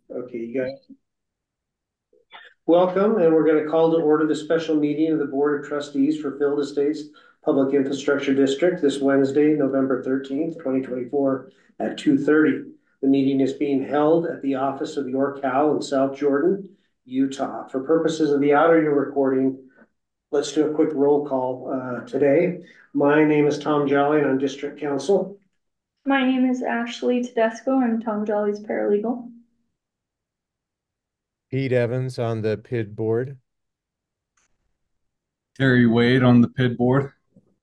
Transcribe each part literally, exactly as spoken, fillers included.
Okay, you guys. Welcome, and we're going to call to order the special meeting of the Board of Trustees for Field Estates Public Infrastructure District this Wednesday, November thirteenth, twenty twenty-four at two thirty. The meeting is being held at the office of York Howe in South Jordan, Utah. For purposes of the audio recording, let's do a quick roll call uh, today. My name is Tom Jolly, and I'm District Counsel. My name is Ashley Tedesco. I'm Tom Jolly's paralegal. Pete Evans on the P I D board. Terry Wade on the P I D board.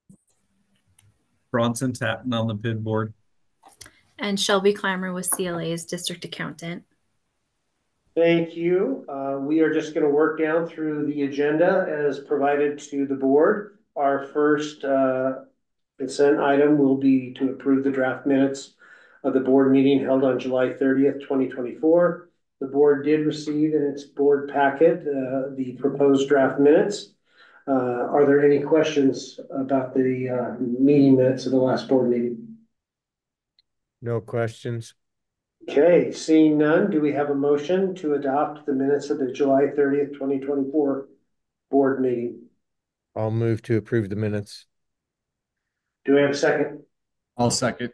Bronson Tatton on the P I D board. And Shelby Clammer with C L A's district accountant. Thank you. Uh, we are just going to work down through the agenda as provided to the board. Our first uh, consent item will be to approve the draft minutes of the board meeting held on July thirtieth, twenty twenty-four. The board did receive in its board packet uh, the proposed draft minutes. Uh, are there any questions about the uh, meeting minutes of the last board meeting? No questions. Okay, seeing none, do we have a motion to adopt the minutes of the July thirtieth, twenty twenty-four board meeting? I'll move to approve the minutes. Do we have a second? I'll second.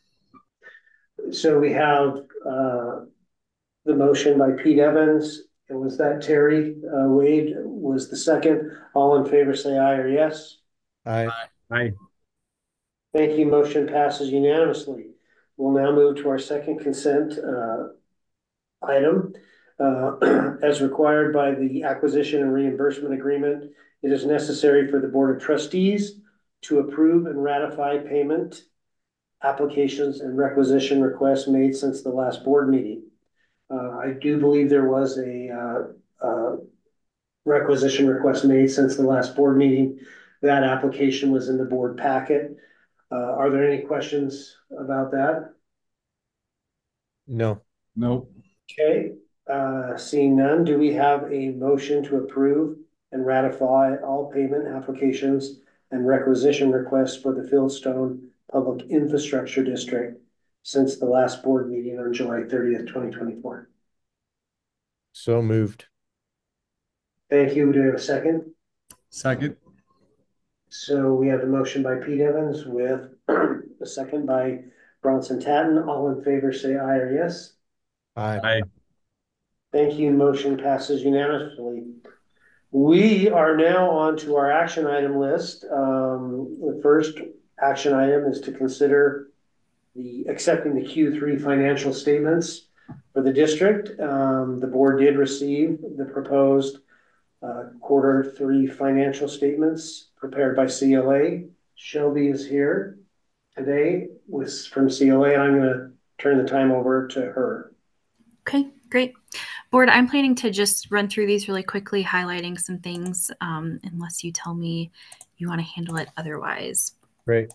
So we have uh, the motion by Pete Evans. And was that Terry uh, Wade was the second? All in favor say aye or yes. Aye. Aye. Thank you. Motion passes unanimously. We'll now move to our second consent uh, item. Uh, as required by the acquisition and reimbursement agreement, it is necessary for the Board of Trustees to approve and ratify payment applications and requisition requests made since the last board meeting. Uh, I do believe there was a uh, uh, requisition request made since the last board meeting. That application was in the board packet. Uh, are there any questions about that? No. Nope. Okay, uh, seeing none, do we have a motion to approve and ratify all payment applications and requisition requests for the Fieldstone Public Infrastructure District since the last board meeting on July thirtieth, twenty twenty-four? So moved. Thank you. Do we have a second? Second. So we have a motion by Pete Evans with a second by Bronson Tatton. All in favor say aye or yes. Aye. Aye. Thank you. Motion passes unanimously. We are now on to our action item list. Um, the first action item is to consider the accepting the Q three financial statements for the district. Um, the board did receive the proposed uh, quarter three financial statements prepared by C L A. Shelby is here today with from C L A. I'm going to turn the time over to her. Okay, great. Board, I'm planning to just run through these really quickly, highlighting some things, um, unless you tell me you want to handle it otherwise. Great.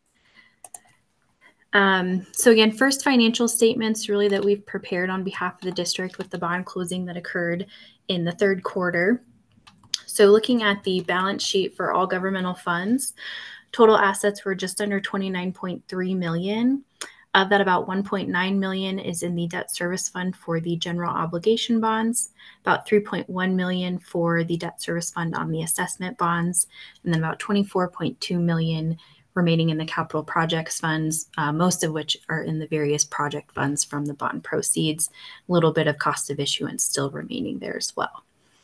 Um, so again, first financial statements really that we've prepared on behalf of the district with the bond closing that occurred in the third quarter. So looking at the balance sheet for all governmental funds, total assets were just under twenty-nine point three million. Of that, about one point nine million is in the debt service fund for the general obligation bonds, about three point one million for the debt service fund on the assessment bonds, and then about twenty-four point two million remaining in the capital projects funds, uh, most of which are in the various project funds from the bond proceeds. A little bit of cost of issuance still remaining there as well.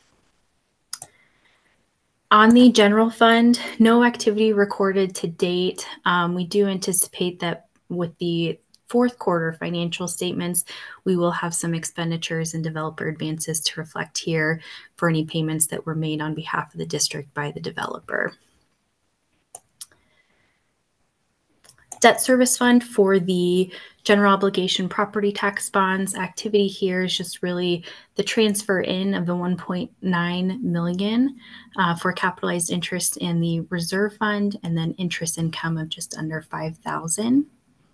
On the general fund, no activity recorded to date. Um, we do anticipate that with the fourth quarter financial statements, we will have some expenditures and developer advances to reflect here for any payments that were made on behalf of the district by the developer. Debt service fund for the general obligation property tax bonds activity here is just really the transfer in of the one point nine million uh, for capitalized interest in the reserve fund, and then interest income of just under five thousand.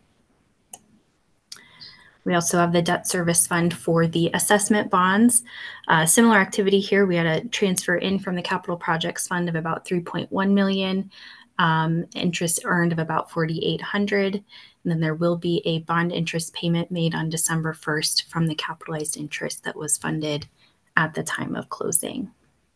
We also have the debt service fund for the assessment bonds. Uh, similar activity here. We had a transfer in from the capital projects fund of about three point one million. um, interest earned of about forty-eight hundred dollars. And then there will be a bond interest payment made on December first from the capitalized interest that was funded at the time of closing.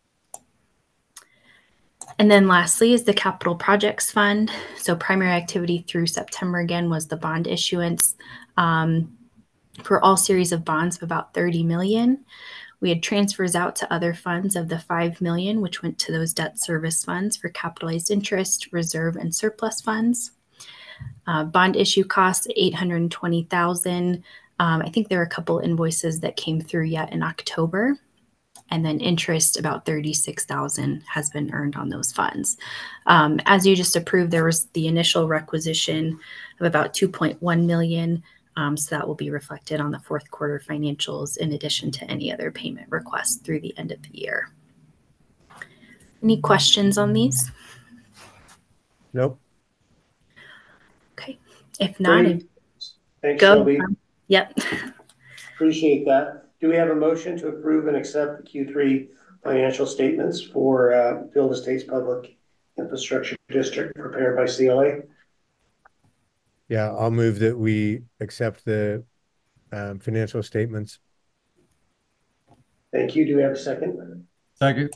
And then lastly is the capital projects fund. So primary activity through September again was the bond issuance um, for all series of bonds of about thirty million. We had transfers out to other funds of the five million, which went to those debt service funds for capitalized interest, reserve, and surplus funds. Uh, bond issue costs, eight hundred twenty thousand. Um, I think there are a couple invoices that came through yet in October. And then interest, about thirty-six thousand has been earned on those funds. Um, as you just approved, there was the initial requisition of about two point one million. Um, so that will be reflected on the fourth quarter financials in addition to any other payment requests through the end of the year. Any questions on these? Nope. Okay. If not, Great. Thanks, go. Shelby. Yep. Appreciate that. Do we have a motion to approve and accept the Q three financial statements for uh, Field Estates Public Infrastructure District prepared by C L A? Yeah, I'll move that we accept the um, financial statements. Thank you. Do we have a second? Second.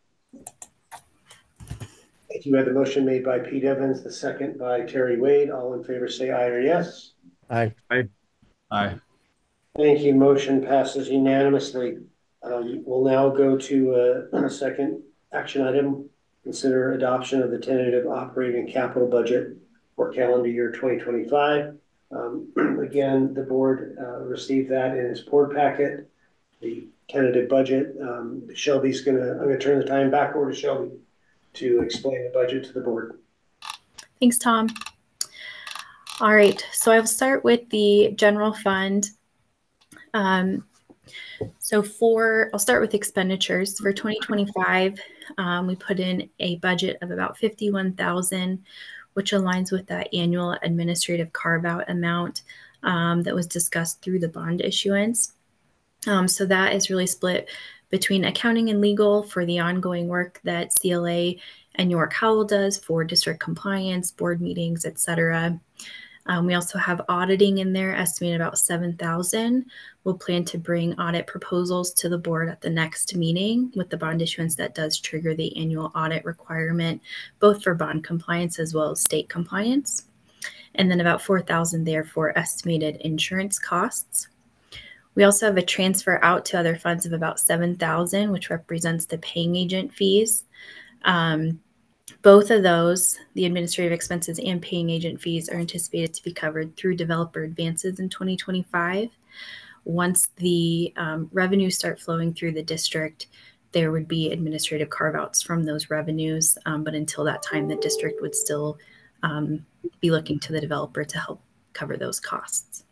Thank you. We had the motion made by Pete Evans, the second by Terry Wade. All in favor say aye or yes. Aye. Aye. Thank you. Motion passes unanimously. Um, we'll now go to a, a second action item. Consider adoption of the tentative operating capital budget for calendar year twenty twenty-five. Um, again, the board uh, received that in its board packet, the tentative budget. Um, Shelby's gonna, I'm gonna turn the time back over to Shelby to explain the budget to the board. Thanks, Tom. All right, so I'll start with the general fund. Um, so for, I'll start with expenditures for twenty twenty-five. Um, we put in a budget of about fifty-one thousand, which aligns with that annual administrative carve-out amount um, that was discussed through the bond issuance. Um, so that is really split between accounting and legal for the ongoing work that C L A and York Howell does for district compliance, board meetings, et cetera. Um, we also have auditing in there, estimated about seven thousand. We'll plan to bring audit proposals to the board at the next meeting with the bond issuance that does trigger the annual audit requirement, both for bond compliance as well as state compliance. And then about four thousand there for estimated insurance costs. We also have a transfer out to other funds of about seven thousand, which represents the paying agent fees. Um, Both of those, the administrative expenses and paying agent fees, are anticipated to be covered through developer advances in twenty twenty-five. Once the um, revenues start flowing through the district, there would be administrative carve-outs from those revenues. Um, but until that time, the district would still um, be looking to the developer to help cover those costs.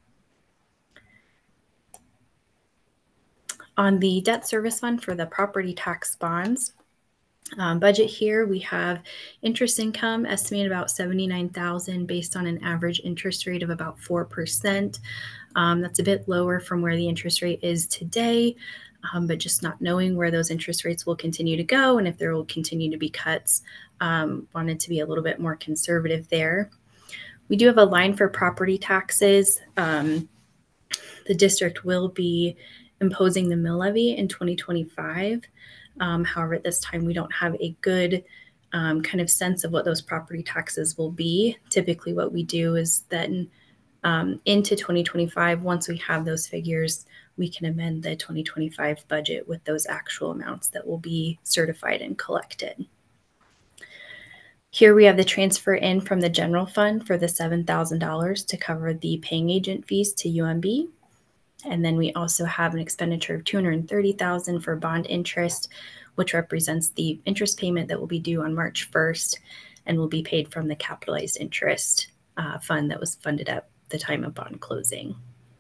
On the debt service fund for the property tax bonds, Um, budget here, we have interest income estimated about seventy-nine thousand based on an average interest rate of about four percent. Um, that's a bit lower from where the interest rate is today, um, but just not knowing where those interest rates will continue to go and if there will continue to be cuts, um, wanted to be a little bit more conservative there. We do have a line for property taxes. Um, the district will be imposing the mill levy in twenty twenty-five. Um, however, at this time, we don't have a good um, kind of sense of what those property taxes will be. Typically, what we do is then um, into twenty twenty-five, once we have those figures, we can amend the twenty twenty-five budget with those actual amounts that will be certified and collected. Here we have the transfer in from the general fund for the seven thousand dollars to cover the paying agent fees to U M B. And then we also have an expenditure of two hundred thirty thousand dollars for bond interest, which represents the interest payment that will be due on March first and will be paid from the capitalized interest uh, fund that was funded at the time of bond closing.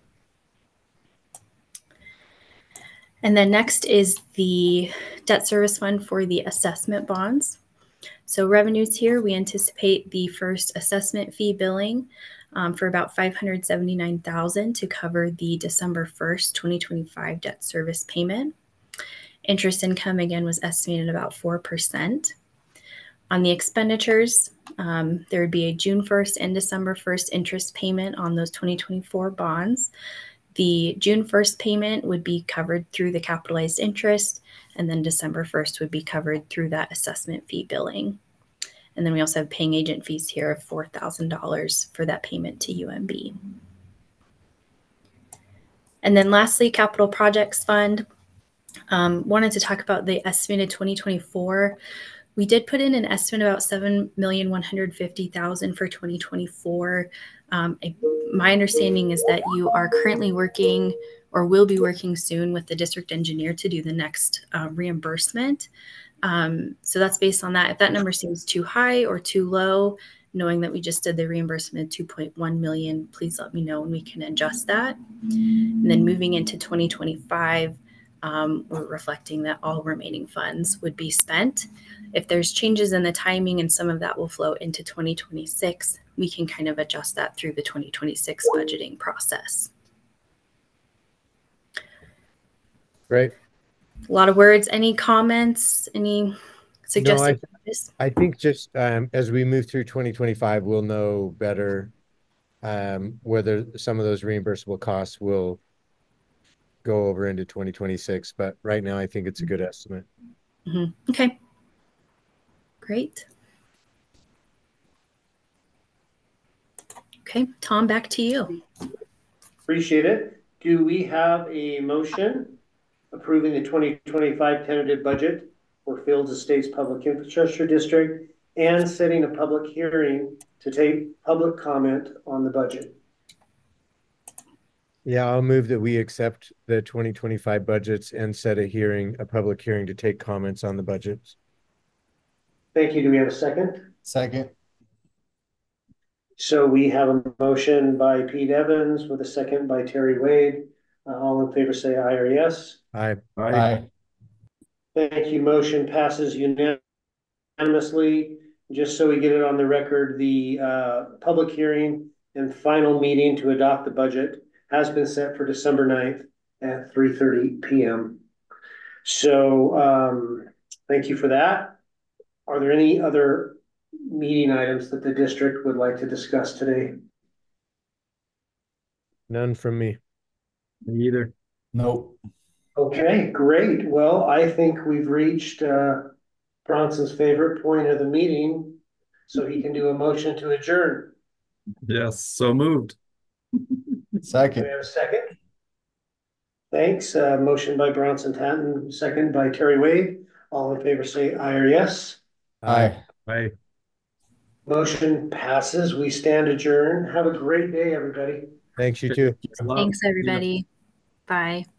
And then next is the debt service fund for the assessment bonds. So revenues here, we anticipate the first assessment fee billing Um, for about five hundred seventy-nine thousand dollars to cover the December first, twenty twenty-five debt service payment. Interest income, again, was estimated about four percent. On the expenditures, um, there would be a June first and December first interest payment on those twenty twenty-four bonds. The June first payment would be covered through the capitalized interest, and then December first would be covered through that assessment fee billing. And then we also have paying agent fees here of four thousand dollars for that payment to U M B. And then lastly, Capital Projects Fund. Um, wanted to talk about the estimated twenty twenty-four. We did put in an estimate about seven million one hundred fifty thousand dollars for twenty twenty-four. Um, I, my understanding is that you are currently working or will be working soon with the district engineer to do the next uh, reimbursement. Um, so that's based on that. If that number seems too high or too low, knowing that we just did the reimbursement of two point one million dollars, please let me know and we can adjust that. And then moving into twenty twenty-five, um, we're reflecting that all remaining funds would be spent. If there's changes in the timing and some of that will flow into twenty twenty-six, we can kind of adjust that through the twenty twenty-six budgeting process. Great. A lot of words. Any comments? Any suggested? I think just um, as we move through twenty twenty-five, we'll know better um, whether some of those reimbursable costs will go over into twenty twenty-six. But right now, I think it's a good estimate. Mm-hmm. Okay. Great. Okay, Tom, back to you. Appreciate it. Do we have a motion approving the twenty twenty-five tentative budget for Fields Estates Public Infrastructure District and setting a public hearing to take public comment on the budget? Yeah, I'll move that we accept the twenty twenty-five budgets and set a hearing, a public hearing to take comments on the budgets. Thank you. Do we have a second? Second. So we have a motion by Pete Evans with a second by Terry Wade. Uh, all in favor say aye or yes. Aye. Aye. Thank you. Motion passes unanimously. Just so we get it on the record, the uh, public hearing and final meeting to adopt the budget has been set for December ninth at three thirty p m So um, thank you for that. Are there any other meeting items that the district would like to discuss today? None from me. Me either. Nope. Okay, great. Well, I think we've reached uh, Bronson's favorite point of the meeting, so he can do a motion to adjourn. Yes, so moved. Do Second. we have a second? Thanks. Uh, motion by Bronson Tatton, second by Terry Wade. All in favor say aye or yes. Aye. Aye. Motion passes. We stand adjourned. Have a great day, everybody. Thanks, you too. Thanks, everybody. Bye.